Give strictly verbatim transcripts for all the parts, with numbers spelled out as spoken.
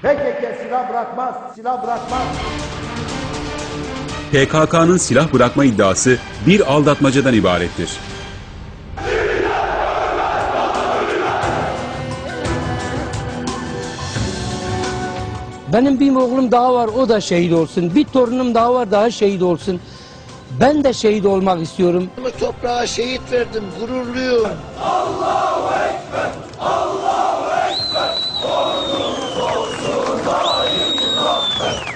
P K K silah bırakmaz, silah bırakmaz. P K K'nın silah bırakma iddiası bir aldatmacadan ibarettir. Benim bir oğlum daha var, o da şehit olsun. Bir torunum daha var, daha şehit olsun. Ben de şehit olmak istiyorum. Toprağa şehit verdim, gururluyum. Allahu Ekber, Allahu Ekber. Korkunuz olsun daim Rabbim.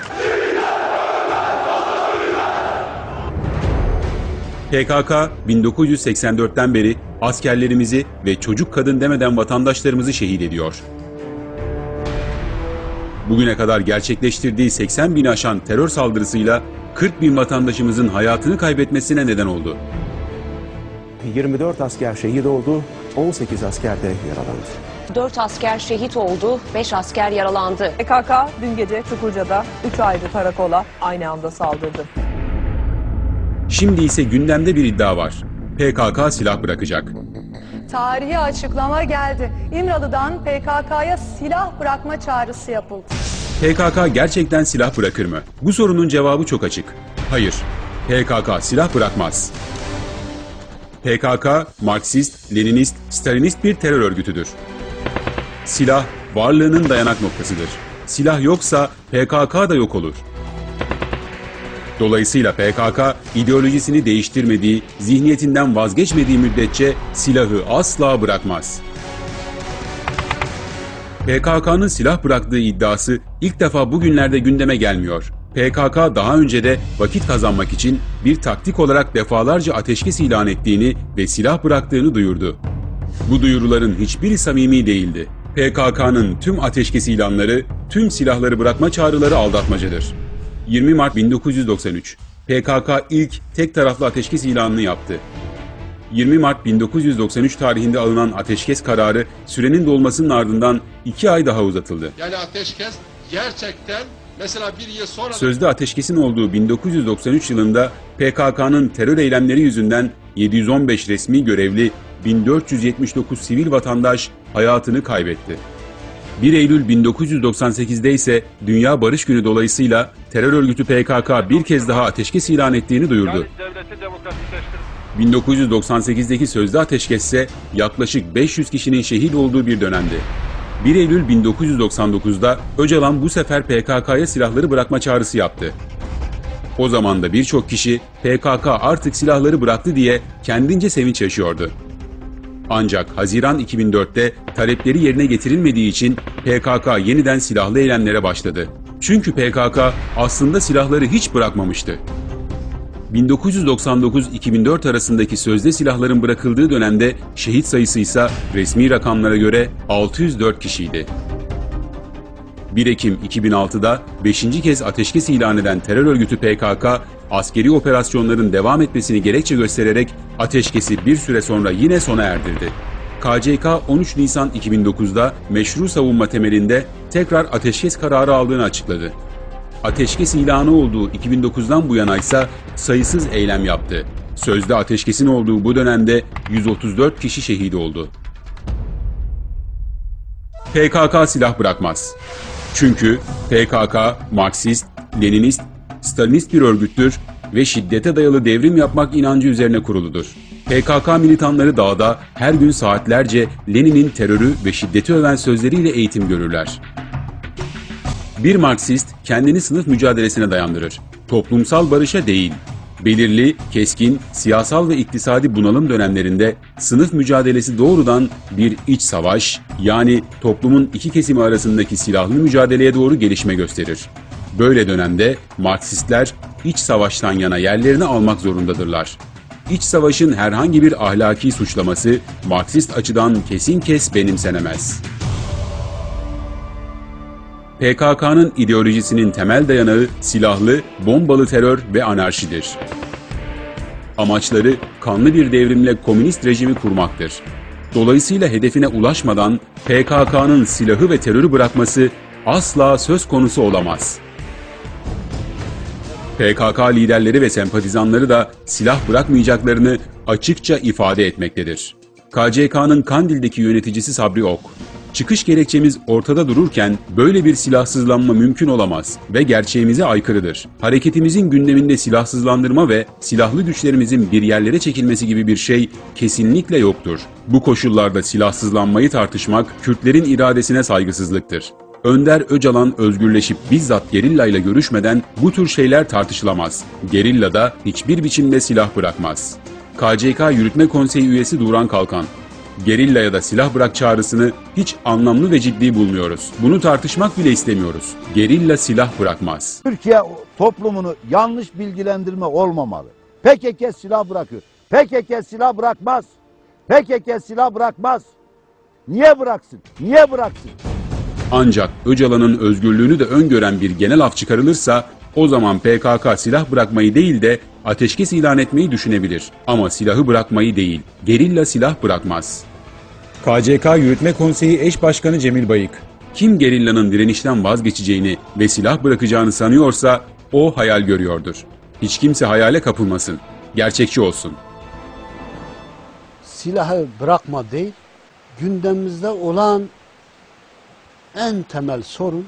P K K bin dokuz yüz seksen dörtten beri askerlerimizi ve çocuk kadın demeden vatandaşlarımızı şehit ediyor. Bugüne kadar gerçekleştirdiği seksen bini aşan terör saldırısıyla kırk bin vatandaşımızın hayatını kaybetmesine neden oldu. yirmi dört asker şehit oldu, on sekiz asker de yaralandı. dört asker şehit oldu, beş asker yaralandı. P K K dün gece Çukurca'da üç ayrı karakola aynı anda saldırdı. Şimdi ise gündemde bir iddia var. P K K silah bırakacak. Tarihi açıklama geldi. İmralı'dan P K K'ya silah bırakma çağrısı yapıldı. P K K gerçekten silah bırakır mı? Bu sorunun cevabı çok açık. Hayır. P K K silah bırakmaz. P K K, Marksist, Leninist, Stalinist bir terör örgütüdür. Silah, varlığının dayanak noktasıdır. Silah yoksa P K K da yok olur. Dolayısıyla P K K, ideolojisini değiştirmediği, zihniyetinden vazgeçmediği müddetçe silahı asla bırakmaz. P K K'nın silah bıraktığı iddiası ilk defa bugünlerde gündeme gelmiyor. P K K daha önce de vakit kazanmak için bir taktik olarak defalarca ateşkes ilan ettiğini ve silah bıraktığını duyurdu. Bu duyuruların hiçbiri samimi değildi. P K K'nın tüm ateşkes ilanları, tüm silahları bırakma çağrıları aldatmacadır. yirmi Mart bin dokuz yüz doksan üç, P K K ilk tek taraflı ateşkes ilanını yaptı. yirmi Mart bin dokuz yüz doksan üç tarihinde alınan ateşkes kararı sürenin dolmasının ardından iki ay daha uzatıldı. Yani ateşkes gerçekten mesela bir yıl sonra... Sözde ateşkesin olduğu bin dokuz yüz doksan üç yılında P K K'nın terör eylemleri yüzünden yedi yüz on beş resmi görevli, bin dört yüz yetmiş dokuz sivil vatandaş hayatını kaybetti. bir Eylül bin dokuz yüz doksan sekizde ise Dünya Barış Günü dolayısıyla terör örgütü P K K bir kez daha ateşkes ilan ettiğini duyurdu. bin dokuz yüz doksan sekizdeki sözde ateşkes ise yaklaşık beş yüz kişinin şehit olduğu bir dönemdi. bir Eylül bin dokuz yüz doksan dokuzda Öcalan bu sefer P K K'ya silahları bırakma çağrısı yaptı. O zaman da birçok kişi P K K artık silahları bıraktı diye kendince sevinç yaşıyordu. Ancak Haziran iki bin dörtte talepleri yerine getirilmediği için P K K yeniden silahlı eylemlere başladı. Çünkü P K K aslında silahları hiç bırakmamıştı. bin dokuz yüz doksan dokuz iki bin dört arasındaki sözde silahların bırakıldığı dönemde şehit sayısı ise resmi rakamlara göre altı yüz dört kişiydi. bir Ekim iki bin altıda beşinci kez ateşkes ilan eden terör örgütü P K K, askeri operasyonların devam etmesini gerekçe göstererek ateşkesi bir süre sonra yine sona erdirdi. K C K on üç Nisan iki bin dokuzda meşru savunma temelinde tekrar ateşkes kararı aldığını açıkladı. Ateşkes ilanı olduğu iki bin dokuzdan bu yana ise sayısız eylem yaptı. Sözde ateşkesin olduğu bu dönemde yüz otuz dört kişi şehit oldu. P K K silah bırakmaz. Çünkü P K K, Marksist, Leninist, Stalinist bir örgüttür ve şiddete dayalı devrim yapmak inancı üzerine kuruludur. P K K militanları dağda her gün saatlerce Lenin'in terörü ve şiddeti öven sözleriyle eğitim görürler. Bir Marksist kendini sınıf mücadelesine dayandırır. Toplumsal barışa değil, belirli, keskin, siyasal ve iktisadi bunalım dönemlerinde sınıf mücadelesi doğrudan bir iç savaş, yani toplumun iki kesimi arasındaki silahlı mücadeleye doğru gelişme gösterir. Böyle dönemde Marksistler iç savaştan yana yerlerini almak zorundadırlar. İç savaşın herhangi bir ahlaki suçlaması Marksist açıdan kesin kes benimsenemez. P K K'nın ideolojisinin temel dayanağı silahlı, bombalı terör ve anarşidir. Amaçları kanlı bir devrimle komünist rejimi kurmaktır. Dolayısıyla hedefine ulaşmadan P K K'nın silahı ve terörü bırakması asla söz konusu olamaz. P K K liderleri ve sempatizanları da silah bırakmayacaklarını açıkça ifade etmektedir. K C K'nın Kandil'deki yöneticisi Sabri Ok, Çıkış gerekçemiz ortada dururken böyle bir silahsızlanma mümkün olamaz ve gerçeğimize aykırıdır. Hareketimizin gündeminde silahsızlandırma ve silahlı güçlerimizin bir yerlere çekilmesi gibi bir şey kesinlikle yoktur. Bu koşullarda silahsızlanmayı tartışmak Kürtlerin iradesine saygısızlıktır. Önder Öcalan özgürleşip bizzat gerilla ile görüşmeden bu tür şeyler tartışılamaz. Gerilla da hiçbir biçimde silah bırakmaz. K C K Yürütme Konseyi üyesi Duran Kalkan: gerillaya da silah bırak çağrısını hiç anlamlı ve ciddi bulmuyoruz. Bunu tartışmak bile istemiyoruz. Gerilla silah bırakmaz. Türkiye toplumunu yanlış bilgilendirme olmamalı. P K K silah bırakıyor. P K K silah bırakmaz. P K K silah bırakmaz. Niye bıraksın? Niye bıraksın? Ancak Öcalan'ın özgürlüğünü de öngören bir genel af çıkarılırsa o zaman P K K silah bırakmayı değil de ateşkes ilan etmeyi düşünebilir. Ama silahı bırakmayı değil, gerilla silah bırakmaz. K C K Yürütme Konseyi Eş Başkanı Cemil Bayık: kim gerillanın direnişten vazgeçeceğini ve silah bırakacağını sanıyorsa o hayal görüyordur. Hiç kimse hayale kapılmasın, gerçekçi olsun. Silahı bırakma değil, gündemimizde olan en temel sorun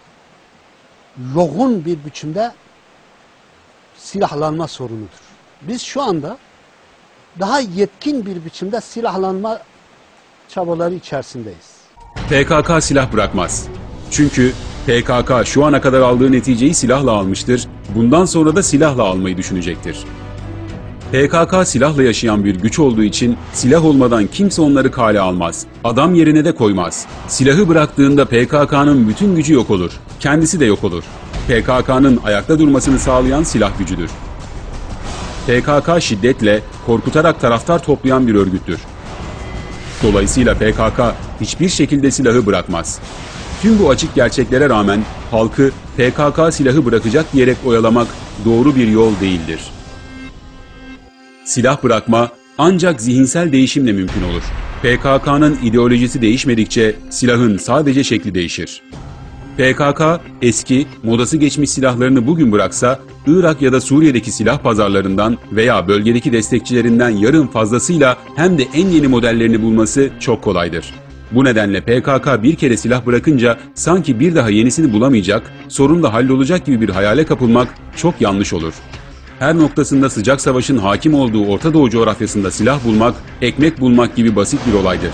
yoğun bir biçimde silahlanma sorunudur. Biz şu anda daha yetkin bir biçimde silahlanma çabaları içerisindeyiz. P K K silah bırakmaz. Çünkü P K K şu ana kadar aldığı neticeyi silahla almıştır, bundan sonra da silahla almayı düşünecektir. P K K silahla yaşayan bir güç olduğu için silah olmadan kimse onları kale almaz. Adam yerine de koymaz. Silahı bıraktığında P K K'nın bütün gücü yok olur. Kendisi de yok olur. P K K'nın ayakta durmasını sağlayan silah gücüdür. P K K şiddetle, korkutarak taraftar toplayan bir örgüttür. Dolayısıyla P K K hiçbir şekilde silahı bırakmaz. Tüm bu açık gerçeklere rağmen halkı P K K silahı bırakacak diyerek oyalamak doğru bir yol değildir. Silah bırakma ancak zihinsel değişimle mümkün olur. P K K'nın ideolojisi değişmedikçe silahın sadece şekli değişir. P K K eski, modası geçmiş silahlarını bugün bıraksa, Irak ya da Suriye'deki silah pazarlarından veya bölgedeki destekçilerinden yarın fazlasıyla hem de en yeni modellerini bulması çok kolaydır. Bu nedenle P K K bir kere silah bırakınca sanki bir daha yenisini bulamayacak, sorun da hallolacak gibi bir hayale kapılmak çok yanlış olur. Her noktasında sıcak savaşın hakim olduğu Orta Doğu coğrafyasında silah bulmak, ekmek bulmak gibi basit bir olaydır.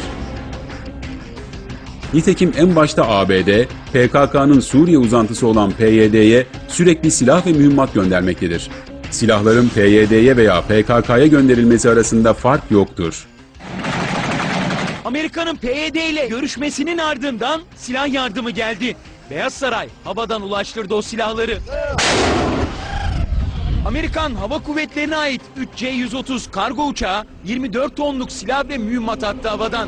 Nitekim en başta A B D, P K K'nın Suriye uzantısı olan P Y D'ye sürekli silah ve mühimmat göndermektedir. Silahların P Y D'ye veya P K K'ya gönderilmesi arasında fark yoktur. Amerika'nın P Y D ile görüşmesinin ardından silah yardımı geldi. Beyaz Saray havadan ulaştırdı o silahları. Amerikan Hava Kuvvetleri'ne ait üç C yüz otuz kargo uçağı yirmi dört tonluk silah ve mühimmat attı havadan.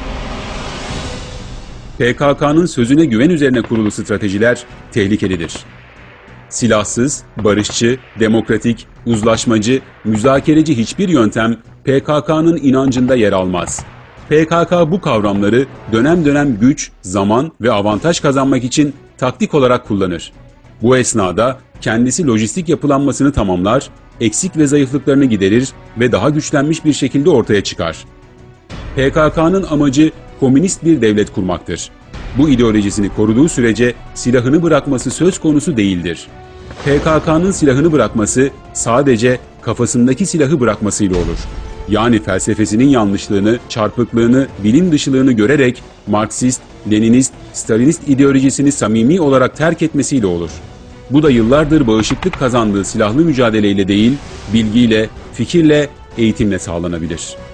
P K K'nın sözüne güven üzerine kurulu stratejiler tehlikelidir. Silahsız, barışçı, demokratik, uzlaşmacı, müzakereci hiçbir yöntem P K K'nın inancında yer almaz. P K K bu kavramları dönem dönem güç, zaman ve avantaj kazanmak için taktik olarak kullanır. Bu esnada kendisi lojistik yapılanmasını tamamlar, eksik ve zayıflıklarını giderir ve daha güçlenmiş bir şekilde ortaya çıkar. P K K'nın amacı komünist bir devlet kurmaktır. Bu ideolojisini koruduğu sürece silahını bırakması söz konusu değildir. P K K'nın silahını bırakması sadece kafasındaki silahı bırakmasıyla olur. Yani felsefesinin yanlışlığını, çarpıklığını, bilim dışılığını görerek Marksist, Leninist, Stalinist ideolojisini samimi olarak terk etmesiyle olur. Bu da yıllardır bağışıklık kazandığı silahlı mücadeleyle değil, bilgiyle, fikirle, eğitimle sağlanabilir.